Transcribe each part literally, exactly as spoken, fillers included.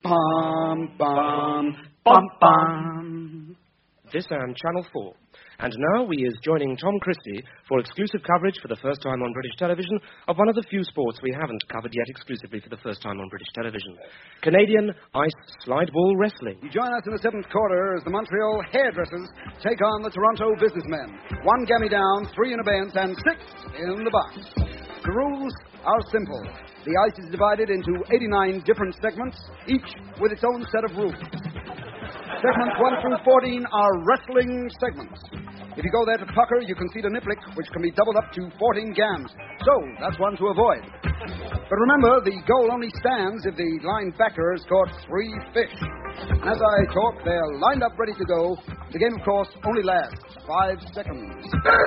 Bum, bum, bum, bum. This and Channel four. And now we is joining Tom Christie for exclusive coverage for the first time on British television of one of the few sports we haven't covered yet exclusively for the first time on British television. Canadian ice slide ball wrestling. You join us in the seventh quarter as the Montreal Hairdressers take on the Toronto Businessmen. One gammy down, three in abeyance, and six in the box. The rules are simple. The ice is divided into eighty-nine different segments, each with its own set of rules. Segments one through fourteen are wrestling segments. If you go there to pucker, you concede a niblick, which can be doubled up to fourteen gams. So, that's one to avoid. But remember, the goal only stands if the line backer has caught three fish. And as I talk, they're lined up ready to go. The game, of course, only lasts five seconds.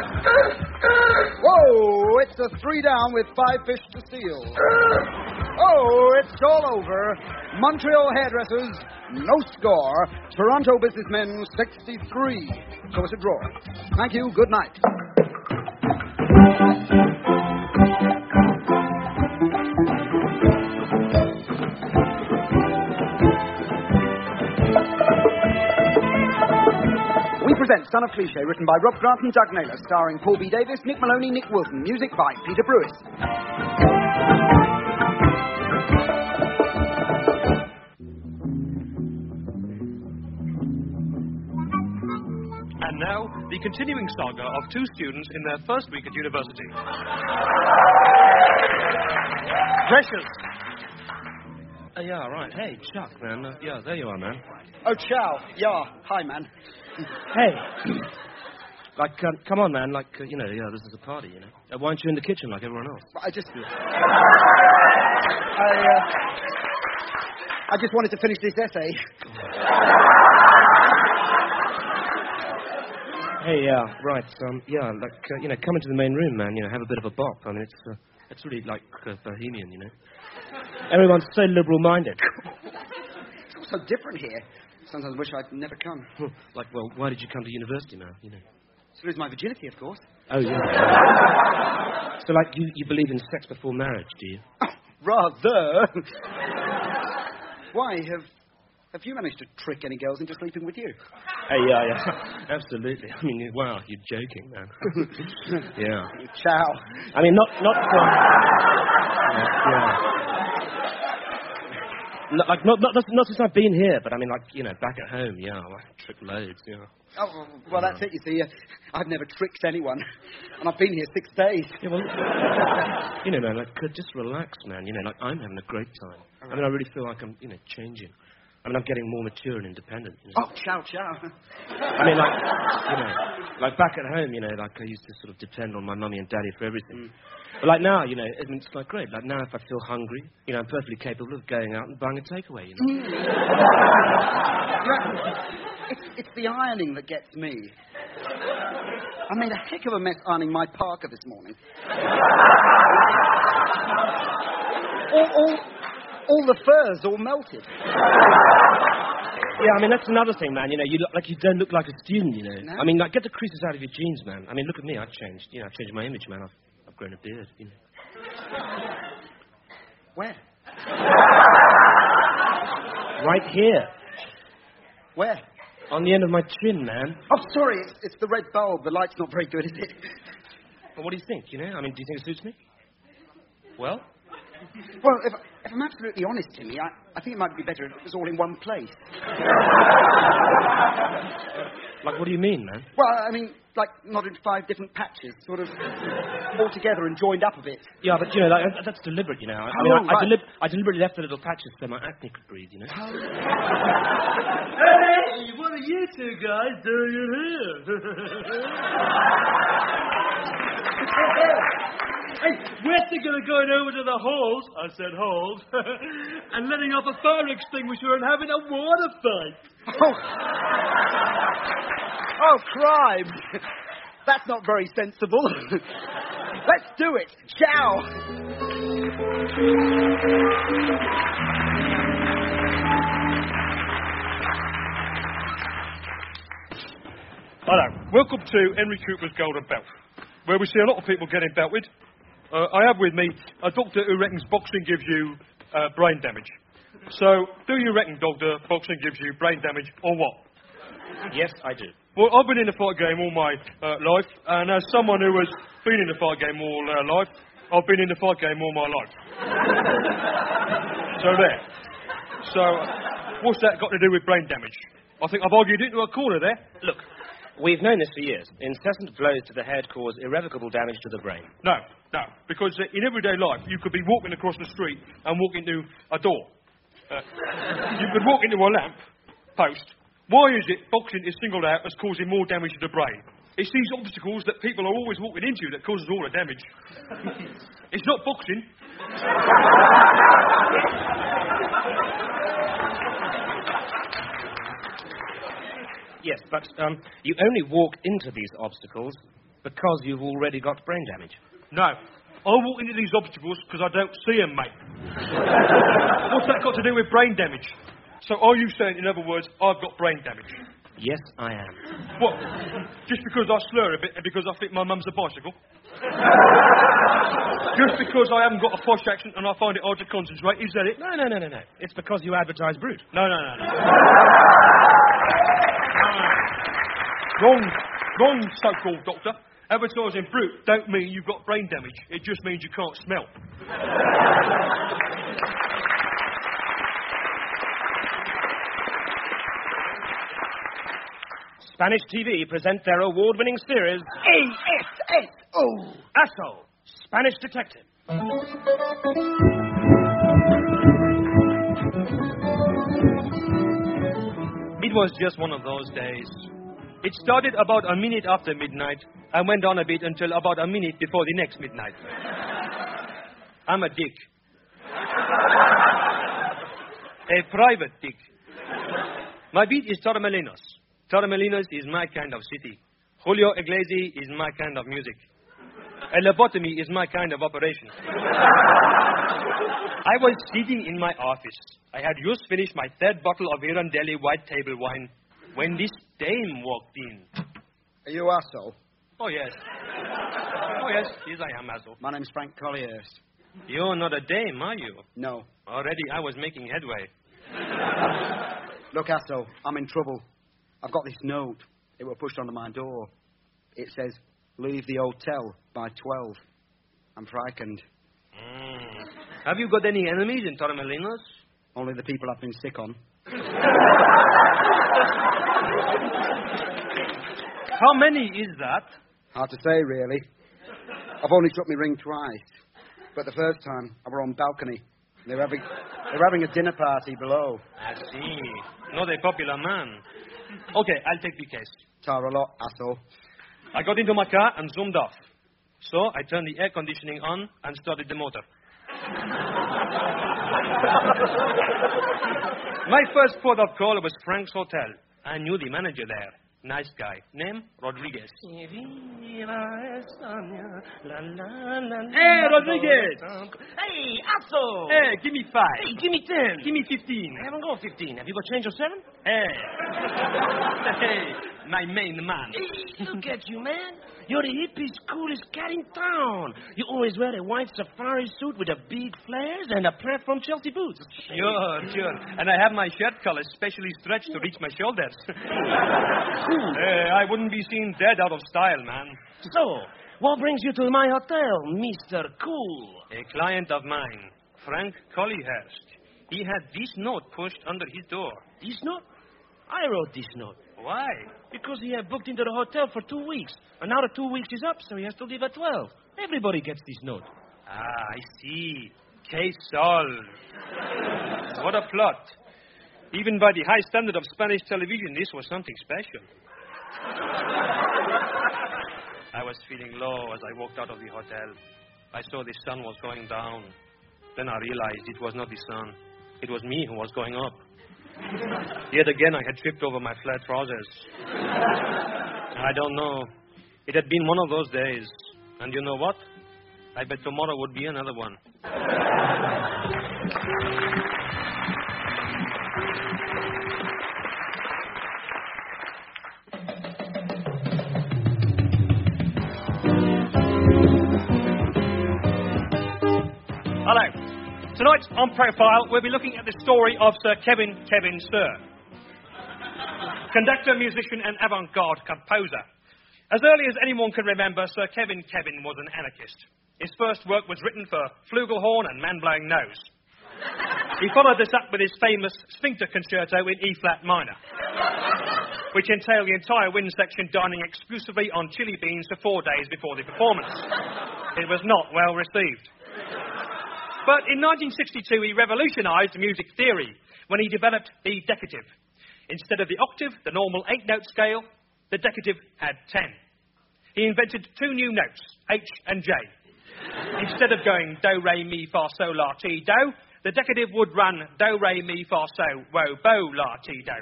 Whoa! It's a three down with five fish to steal. Oh, it's all over. Montreal Hairdressers, no score. Toronto Businessmen, sixty-three. So it's a draw. Thank you. Good night. We present Son of Cliché, written by Rob Grant and Doug Naylor, starring Paul B. Davis, Nick Maloney, Nick Wilson, music by Peter Brewis. And now, the continuing saga of two students in their first week at university. Precious. Oh, yeah, right. Hey, Chuck, man. Uh, yeah, there you are, man. Oh, ciao. Yeah. Hi, man. Hey. Like, um, come on, man. Like, uh, you know, yeah, this is a party, you know. Uh, why aren't you in the kitchen like everyone else? I just... I, uh... I just wanted to finish this essay. Hey, yeah, right. Um, yeah, like, uh, you know, come into the main room, man. You know, have a bit of a bop. I mean, it's, uh, it's really like uh, bohemian, you know. Everyone's so liberal-minded. It's all so different here. Sometimes I wish I'd never come. Like, well, why did you come to university, man? You know. To lose my virginity, of course. Oh, yeah. So, like, you, you believe in sex before marriage, do you? Oh, rather. Why? Have have you managed to trick any girls into sleeping with you? Hey, yeah, yeah. Absolutely. I mean, wow, you're joking, man. Yeah. Ciao. I mean, not... not um, yeah. No, like, not, not, not since I've been here, but I mean, like, you know, back at home, yeah, I trick loads, yeah. Oh, well, that's it, you see. Uh, I've never tricked anyone, and I've been here six days. Yeah, well, you know, man, like, just relax, man. You know, like, I'm having a great time. Right. I mean, I really feel like I'm, you know, changing. I mean, I'm getting more mature and independent. You know? Oh, ciao, ciao. I mean, like, you know, like back at home, you know, like I used to sort of depend on my mummy and daddy for everything. Mm. But like now, you know, I mean, it's like great. Like now, if I feel hungry, you know, I'm perfectly capable of going out and buying a takeaway, you know. Mm. it's, it's the ironing that gets me. I made a heck of a mess ironing my parka this morning. all, all, all the furs all melted. Yeah, I mean, that's another thing, man. You know, you look like you don't look like a student, you know. No? I mean, like, get the creases out of your jeans, man. I mean, look at me. I've changed. You know, I've changed my image, man. I've, I've grown a beard, you know. Where? Right here. Where? On the end of my chin, man. Oh, sorry. It's, it's the red bulb. The light's not very good, is it? Well, what do you think, you know? I mean, do you think it suits me? Well? Well, if, if I'm absolutely honest, Timmy, I, I think it might be better if it was all in one place. Like, what do you mean, man? Well, I mean, like, not in five different patches, sort of all together and joined up a bit. Yeah, but, you know, like, that's deliberate, you know. I, oh, I mean, I, right. I, delib- I deliberately left the little patches so my acne could breathe, you know. Oh. Hey, what are you two guys doing here? Hey, we're thinking of going over to the halls, I said halls, and letting off a fire extinguisher and having a water fight. Oh, oh crime. That's not very sensible. Let's do it. Ciao. Hello. Welcome to Henry Cooper's Golden Belt, where we see a lot of people getting belted. Uh, I have with me a doctor who reckons boxing gives you uh, brain damage. So, do you reckon, Doctor, boxing gives you brain damage or what? Yes, I do. Well, I've been in the fight game all my uh, life, and as someone who has been in the fight game all uh, life, I've been in the fight game all my life. So there. So, what's that got to do with brain damage? I think I've argued into a corner there. Look, we've known this for years. Incessant blows to the head cause irrevocable damage to the brain. No, no, because uh, in everyday life, you could be walking across the street and walk into a door. Uh, you could walk into a lamp post. Why is it boxing is singled out as causing more damage to the brain? It's these obstacles that people are always walking into that causes all the damage. It's not boxing. Yes, but um, you only walk into these obstacles because you've already got brain damage. No. I walk into these obstacles because I don't see them, mate. What's that got to do with brain damage? So are you saying, in other words, I've got brain damage? Yes, I am. What? Just because I slur a bit and because I think my mum's a bicycle? Just because I haven't got a posh accent and I find it hard to concentrate? Is that it? No, no, no, no, no. It's because you advertise Brute. No, no, no, no. Wrong, wrong, so-called doctor. Advertising Brute don't mean you've got brain damage. It just means you can't smell. Spanish T V present their award-winning series... A S S O. Asso, Spanish Detective. It was just one of those days. It started about a minute after midnight and went on a bit until about a minute before the next midnight. I'm a dick. A private dick. My beat is Torremolinos. Torremolinos is my kind of city. Julio Iglesias is my kind of music. A lobotomy is my kind of operation. I was sitting in my office. I had just finished my third bottle of Irandelli white table wine when this dame walked in. Are you Asso? Oh, yes. Oh, yes. Yes, I am, Asso. My name's Frank Colliers. You're not a dame, are you? No. Already I was making headway. Look, Asso, I'm in trouble. I've got this note. It was pushed onto my door. It says, leave the hotel by twelve. I'm frightened. Mm. Have you got any enemies in Torremolinos? Only the people I've been sick on. How many is that? Hard to say, really. I've only struck my ring twice. But the first time, I were on balcony. They were having, they were having a dinner party below. I see. Not a popular man. Okay, I'll take the case. Tar a lot, Asso. I got into my car and zoomed off. So I turned the air conditioning on and started the motor. My first port of call was Frank's Hotel. I knew the manager there. Nice guy. Name? Rodriguez. Hey, Rodriguez! Hey, Asso! Hey, give me five. Hey, give me ten. Give me fifteen. I haven't got fifteen. Have you got change of seven? Hey. Hey, my main man. Hey, look at you, man. You're the hippiest, coolest cat in town. You always wear a white safari suit with a big flares and a platform Chelsea boots. Sure, sure. And I have my shirt collar specially stretched to reach my shoulders. uh, I wouldn't be seen dead out of style, man. So, what brings you to my hotel, Mister Cool? A client of mine, Frank Collyhurst. He had this note pushed under his door. This note? I wrote this note. Why? Because he had booked into the hotel for two weeks. And now the two weeks is up, so he has to leave at twelve. Everybody gets this note. Ah, I see. Case solved. What a plot. Even by the high standard of Spanish television, this was something special. I was feeling low as I walked out of the hotel. I saw the sun was going down. Then I realized it was not the sun. It was me who was going up. Yet again, I had tripped over my flat trousers. I don't know. It had been one of those days. And you know what? I bet tomorrow would be another one. Hello. Tonight Tonight, on Profile, we'll be looking at the story of Sir Kevin Kevin Sir. Conductor, musician, and avant-garde composer. As early as anyone can remember, Sir Kevin Kevin was an anarchist. His first work was written for flugelhorn and man-blowing nose. He followed this up with his famous Sphincter Concerto in E-flat minor, which entailed the entire wind section dining exclusively on chili beans for four days before the performance. It was not well received. But in nineteen sixty-two, he revolutionised music theory when he developed the decative. Instead of the octave, the normal eight-note scale, the decative had ten. He invented two new notes, H and J. Instead of going do, re, mi, fa, sol, la, ti, do, the decative would run do, re, mi, fa, so, wo, bo, la, ti, do.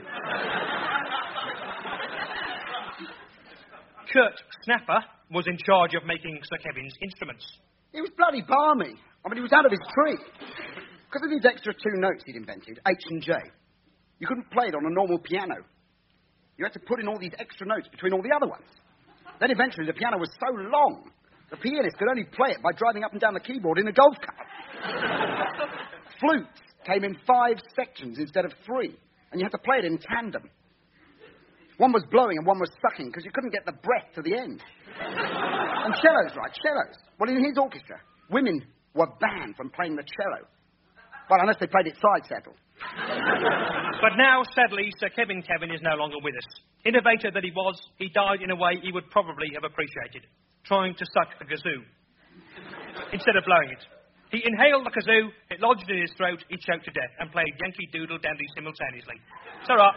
Kurt Snapper was in charge of making Sir Kevin's instruments. He was bloody balmy. I mean, he was out of his tree. Because of these extra two notes he'd invented, H and J, you couldn't play it on a normal piano. You had to put in all these extra notes between all the other ones. Then eventually the piano was so long, the pianist could only play it by driving up and down the keyboard in a golf cart. Flutes came in five sections instead of three, and you had to play it in tandem. One was blowing and one was sucking because you couldn't get the breath to the end. And cellos, right, cellos. Well, in his orchestra, women were banned from playing the cello. Well, unless they played it side saddle. But now, sadly, Sir Kevin Kevin is no longer with us. Innovator that he was, he died in a way he would probably have appreciated, trying to suck a kazoo instead of blowing it. He inhaled the kazoo, it lodged in his throat, he choked to death, and played Yankee Doodle Dandy simultaneously. Ta-ra.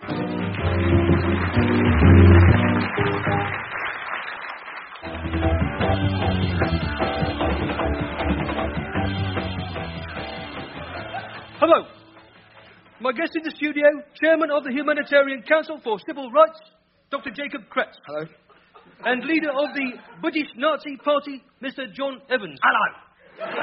Hello. My guest in the studio, Chairman of the Humanitarian Council for Civil Rights, Doctor Jacob Kretz. Hello. And leader of the British Nazi Party, Mister John Evans. Hello.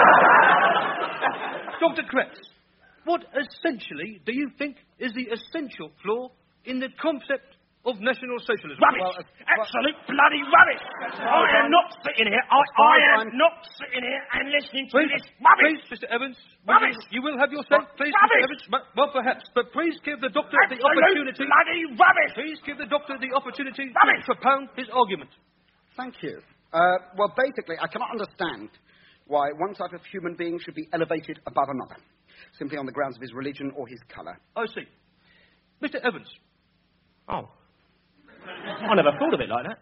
Doctor Kretz, what essentially do you think is the essential flaw in the concept of National Socialism? Rubbish! Well, uh, Absolute bloody rubbish! I am not sitting here, I, I am not sitting here and listening to Please, this rubbish! please, Mister Evans, Rubbish! You will have your say, What? please, Rubbish! Mister Evans. But- Well, perhaps, but please give the doctor the Absolute opportunity. bloody rubbish! Please give the doctor the opportunity Rubbish! to propound his argument. Thank you. Uh, well, basically, I cannot understand why one type of human being should be elevated above another, simply on the grounds of his religion or his colour. I see. Mister Evans. Oh. I never thought of it like that.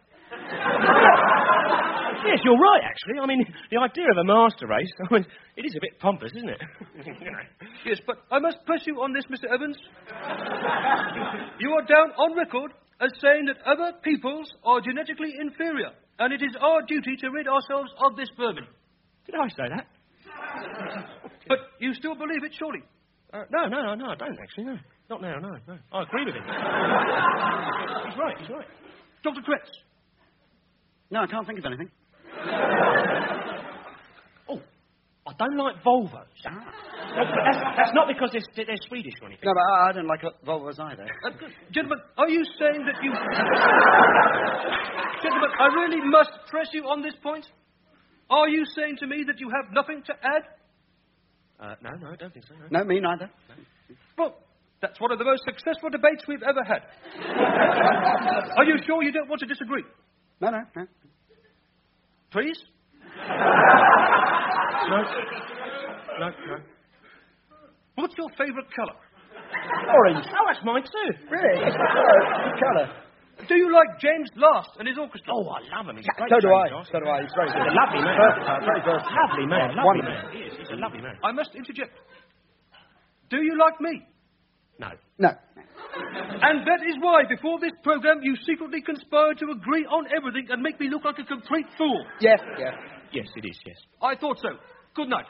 Yes, you're right, actually. I mean, the idea of a master race, I mean, it is a bit pompous, isn't it? You know. Yes, but I must press you on this, Mister Evans. You are down on record as saying that other peoples are genetically inferior, and it is our duty to rid ourselves of this vermin. Did I say that? But you still believe it, surely? Uh, no, no, no, no, I don't, actually, no. Not now, no, no. I agree with him. He's right, he's right. Doctor Kretz. No, I can't think of anything. Oh, I don't like Volvos. Ah. No, but that's, that's not because they're, they're Swedish or anything. No, but I, I don't like Volvos either. Uh, gentlemen, are you saying that you... Gentlemen, I really must press you on this point. Are you saying to me that you have nothing to add? Uh, no, no, I don't think so. No. No, me neither. Well, that's one of the most successful debates we've ever had. Are you sure you don't want to disagree? No, no, no. Please? No. No, no. What's your favourite colour? Orange. Oh, that's mine too. Really? Good colour. Do you like James Last and his orchestra? Oh, I love him. He's a Yeah, great so do I. James Last. So do I. He's very He's good. a lovely man. Uh, very good. Lovely man, lovely Wonderful. man. He is. He's a lovely man. I must interject. Do you like me? No. No. And that is why, before this programme, you secretly conspired to agree on everything and make me look like a complete fool. Yes, yes. Yes, it is, yes. I thought so. Good night.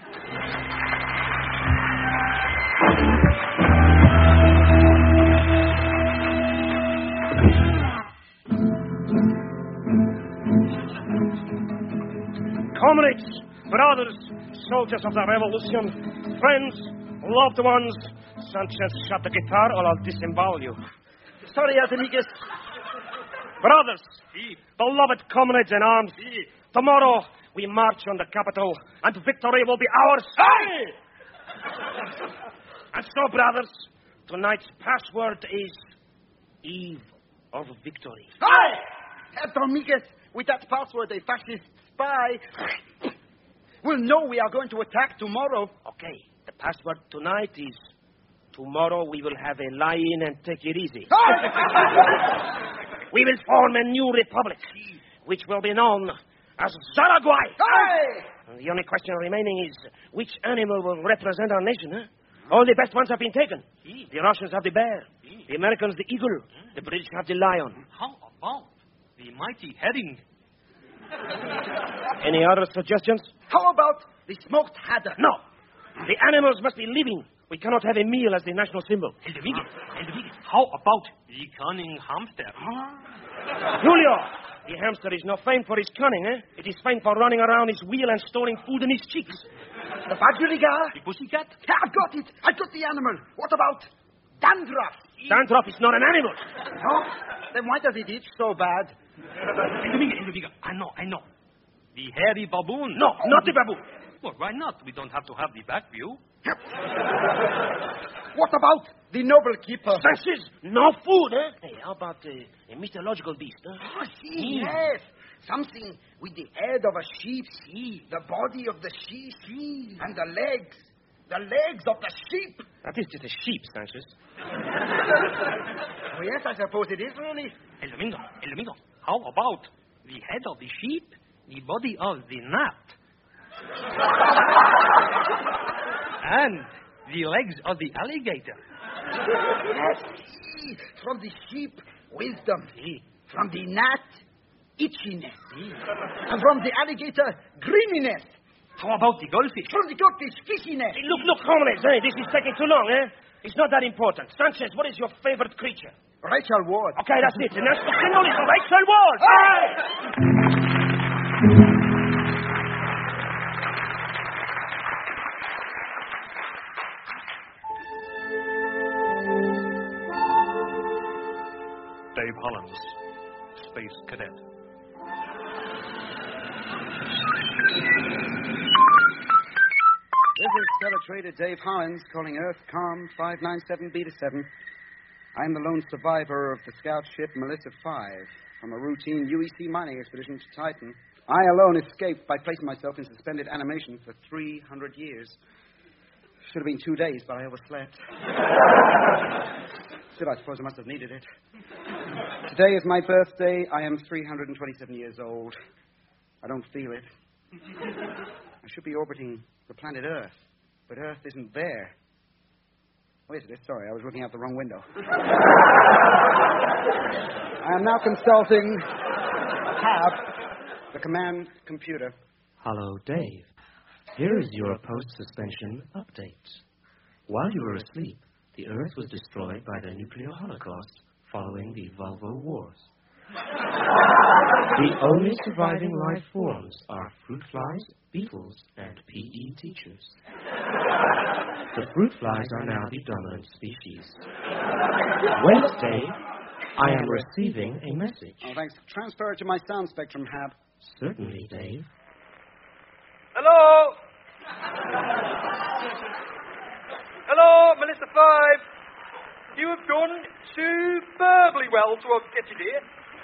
Comrades, brothers, soldiers of the revolution, friends, loved ones, Sanchez, shut the guitar or I'll disembowel you. Sorry, Atenigues. Brothers, beloved comrades in arms, tomorrow we march on the capital, and victory will be ours. Aye! And so, brothers, tonight's password is Eve of Victory. Aye! Herr Dominguez, with that password, a fascist spy will know we are going to attack tomorrow. Okay, the password tonight is tomorrow we will have a lie-in and take it easy. We will form a new republic, which will be known as Zaragoy. Aye! The only question remaining is which animal will represent our nation, huh? All the best ones have been taken. The Russians have the bear. The Americans the eagle. The British have the lion. How about the mighty herring? Any other suggestions? How about the smoked haddock? No. The animals must be living. We cannot have a meal as the national symbol. El Dominguez, El Dominguez, how about the cunning hamster? Julio, the hamster is not famed for his cunning, eh? It is famed for running around his wheel and storing food in his cheeks. The budgerigar? The pussycat? Yeah, I've got it. I've got the animal. What about dandruff? Dandruff is not an animal. No? Then why does it itch so bad? El Dominguez, El Dominguez, I know, I know. The hairy baboon. No, not the baboon. Well, why not? We don't have to have the back view. What about the noble keeper? Sanchez, no food, eh? Hey, how about uh, a mythological beast, huh? Oh, see, yes. Something with the head of a sheep, see. The body of the sheep, see. And the legs. The legs of the sheep. That is just a sheep, Sanchez. Oh, yes, I suppose it is really. El Domingo, El Domingo, how about the head of the sheep, the body of the gnat, and the legs of the alligator? Yes, see. From the sheep, wisdom. See. From the gnat, itchiness. See. And from the alligator, greeniness. How about the goldfish? From the goldfish, fishiness. Hey, look, look, Holmes, eh? This is taking too long, eh? It's not that important. Sanchez, what is your favorite creature? Rachel Ward. Okay, that's it. The national symbol is Rachel Ward. Aye! Dave Hollins, Space Cadet. This is Teletrader Dave Hollins calling Earth Com five nine seven Beta seven. I am the lone survivor of the scout ship Melissa five from a routine U E C mining expedition to Titan. I alone escaped by placing myself in suspended animation for three hundred years. Should have been two days, but I overslept. Still, I suppose I must have needed it. Today is my birthday. I am three hundred twenty-seven years old. I don't feel it. I should be orbiting the planet Earth, but Earth isn't there. Wait a minute, sorry, I was looking out the wrong window. I am now consulting Hab, the command computer. Hello, Dave. Here is your post-suspension update. While you were asleep, the Earth was destroyed by the nuclear holocaust following the Volvo Wars. The only surviving life forms are fruit flies, beetles, and P E teachers. The fruit flies are now the dominant species. Wednesday, I am receiving a message. Oh, thanks. Transfer it to my sound spectrum, Hab. Certainly, Dave. Hello? Hello, Melissa five. You have done superbly well to have get you here.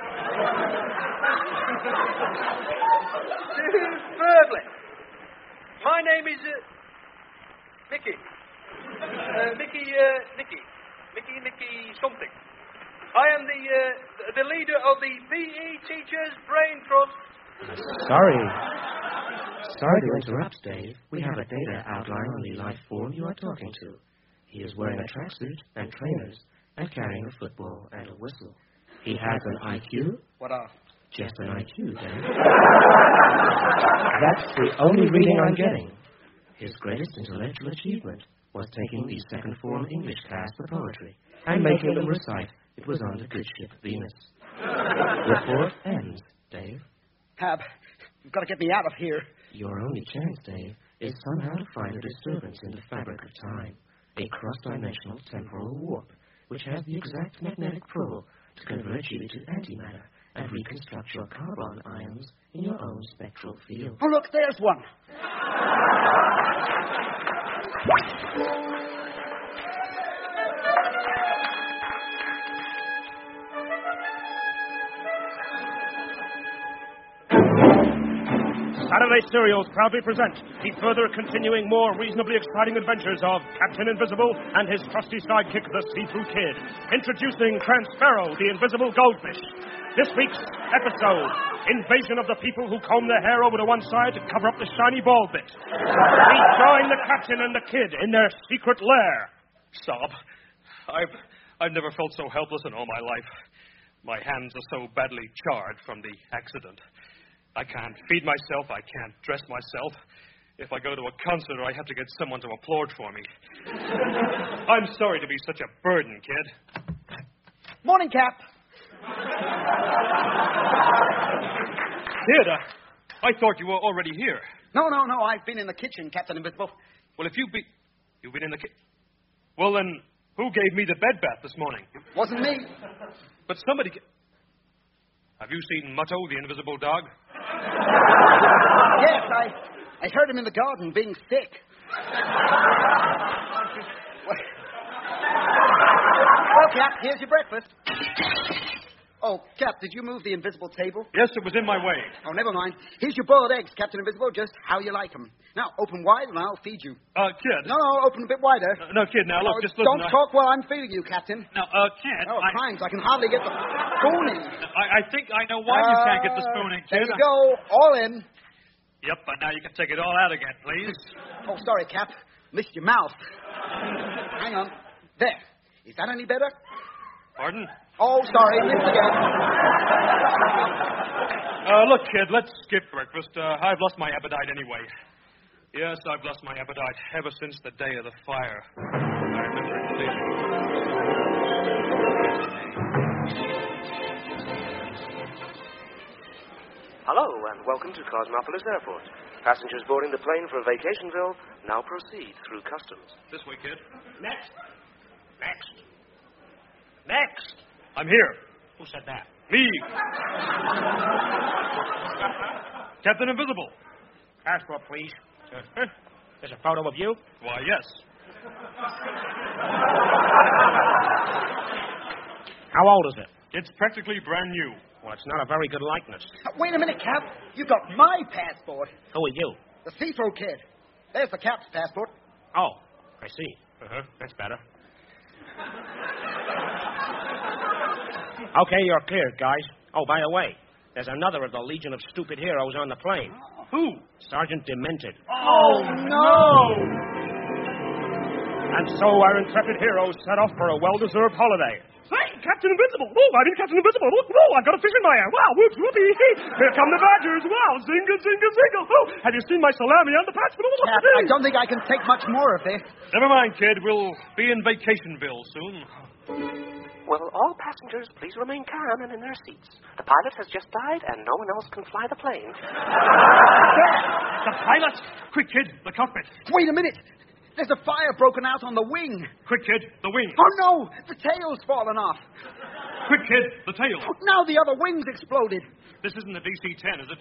Superbly. My name is uh, Mickey. Uh, Mickey, uh, Nicky. Mickey, Nicky something. I am the uh, the leader of the P E Teachers Brain Trust. Sorry. Sorry to interrupt, Dave. We have a data outline on the life form you are talking to. He is wearing a tracksuit and trainers and carrying a football and a whistle. He has an I Q. What of? Just an I Q, Dave. That's the only reading I'm getting. His greatest intellectual achievement was taking the second form English class for poetry and making them recite it was on the good ship Venus. Report ends, Dave. Hab, you've got to get me out of here. Your only chance, Dave, is somehow to find a disturbance in the fabric of time, a cross-dimensional temporal warp, which has the exact magnetic pull to convert you to antimatter and reconstruct your carbon ions in your own spectral field. Oh, look, there's one. Saturday Serials proudly present the further continuing, more reasonably exciting adventures of Captain Invisible and his trusty sidekick, the See-Through Kid. Introducing Transfero, the invisible goldfish. This week's episode, Invasion of the People Who Comb their hair over to one side to cover up the shiny bald bit. We join the Captain and the Kid in their secret lair. Sob. I've, I've never felt so helpless in all my life. My hands are so badly charred from the accident. I can't feed myself. I can't dress myself. If I go to a concert, I have to get someone to applaud for me. I'm sorry to be such a burden, kid. Morning, Cap. Kid, uh, I thought you were already here. No, no, no. I've been in the kitchen, Captain Invisible. Well, if you be... You've been in the kitchen... Well, then, who gave me the bed bath this morning? Wasn't me. But somebody... Have you seen Mutto, the invisible dog? Yes, I, I heard him in the garden being sick. Well, well, Cap, here's your breakfast. Oh, Cap, did you move the invisible table? Yes, it was in my way. Oh, never mind. Here's your boiled eggs, Captain Invisible, just how you like them. Now, open wide and I'll feed you. Uh, kid. No, no, open a bit wider. No, no kid, now, look, Oh, just listen. Don't I... talk while I'm feeding you, Captain. Now, uh, kid, Oh, I... crimes, I can hardly get the spoon in. I, I think I know why you can't get the spoon in, kid. There you go, all in. Yep, but now you can take it all out again, please. Oh, sorry, Cap. Missed your mouth. Hang on. There. Is that any better? Pardon? Oh, sorry, missed again. Uh, look, kid, let's skip breakfast. Uh, I've lost my appetite anyway. Yes, I've lost my appetite ever since the day of the fire. I remember it clearly. Hello, and welcome to Cosmopolis Airport. Passengers boarding the plane for Vacationville now proceed through customs. This way, kid. Next. Next. Next. I'm here. Who said that? Me. Captain Invisible. Passport, please. Uh, there's a photo of you? Why, yes. How old is it? It's practically brand new. Well, it's not a very good likeness. Uh, wait a minute, Cap. You got my passport. Who are you? The See-Through Kid. There's the Cap's passport. Oh, I see. Uh-huh. That's better. Okay, you're cleared, guys. Oh, by the way, there's another of the Legion of Stupid Heroes on the plane. Who? Sergeant Demented. Oh, no! And so our intrepid heroes set off for a well-deserved holiday. Hey, Captain Invisible! Oh, I mean Captain Invisible! Oh, oh, I've got a fish in my hand! Wow, whoops, whoopee! Here come the badgers! Wow, zinga, zinga, zinga! Oh, have you seen my salami on the patch? Cap, I don't think I can take much more of this. Never mind, kid. We'll be in Vacationville soon. Will all passengers please remain calm and in their seats? The pilot has just died, and no one else can fly the plane. The pilot! Quick, kid, the cockpit. Wait a minute. There's a fire broken out on the wing. Quick, kid, the wing. Oh, no! The tail's fallen off. Quick, kid, the tail. Now the other wing's exploded. This isn't a D C ten, is it?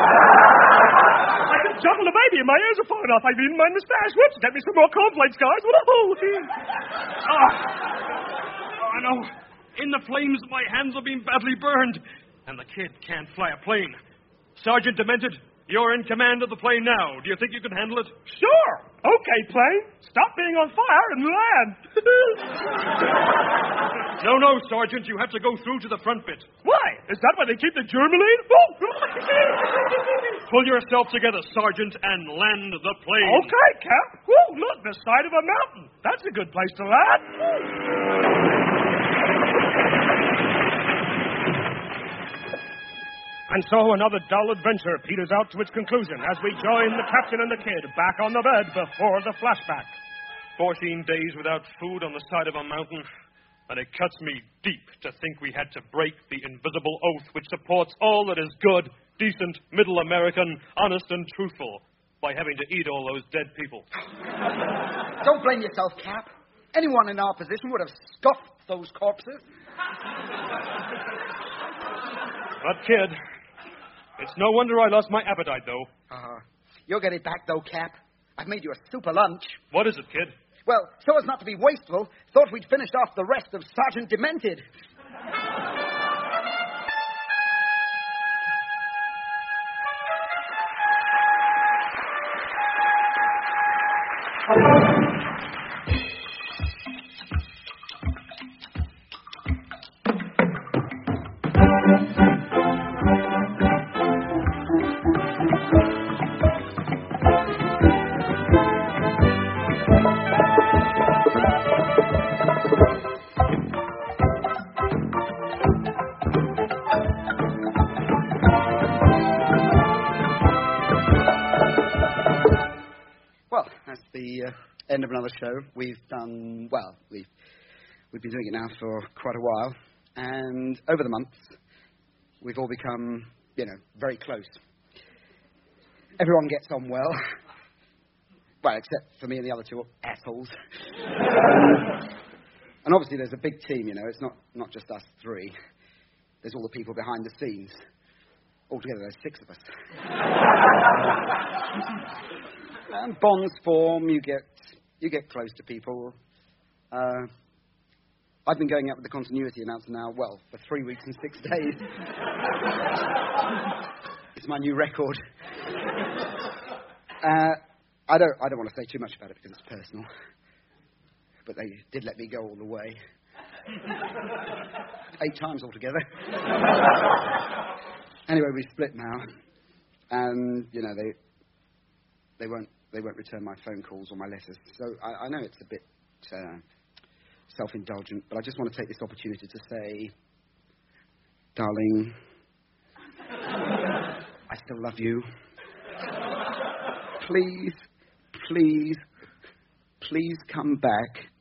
I can juggle a baby, and my ears are falling off. I've eaten my moustache. Whoops, get me some more cornflakes, guys. Ah. Oh, no. In the flames, my hands are being badly burned. And the kid can't fly a plane. Sergeant Demented, you're in command of the plane now. Do you think you can handle it? Sure. Okay, plane. Stop being on fire and land. No, no, Sergeant. You have to go through to the front bit. Why? Is that where they keep the Germaline? Oh. Pull yourself together, Sergeant, and land the plane. Okay, Cap. Whoa, look, the side of a mountain. That's a good place to land. And so another dull adventure peters out to its conclusion as we join the captain and the kid back on the bed before the flashback. Fourteen days without food on the side of a mountain, and it cuts me deep to think we had to break the invisible oath which supports all that is good, decent, middle American, honest and truthful, by having to eat all those dead people. Don't blame yourself, Cap. Anyone in our position would have scuffed those corpses. But, kid, it's no wonder I lost my appetite, though. Uh-huh. You'll get it back, though, Cap. I've made you a super lunch. What is it, kid? Well, so as not to be wasteful, thought we'd finished off the rest of Sergeant Demented. End of another show. We've done, well, we've, we've been doing it now for quite a while, and over the months, we've all become, you know, very close. Everyone gets on well. Well, except for me and the other two assholes. um, and obviously there's a big team, you know, it's not, not just us three. There's all the people behind the scenes. Altogether, there's six of us. And bonds form, you get you get close to people. Uh, I've been going out with the continuity announcer now, well, for three weeks and six days. It's my new record. Uh, I don't I don't want to say too much about it because it's personal. But they did let me go all the way. Eight times altogether. Anyway, we split now. And, you know, they they won't They won't return my phone calls or my letters. So I, I know it's a bit uh, self-indulgent, but I just want to take this opportunity to say, darling, I still love you. Please, please, please come back.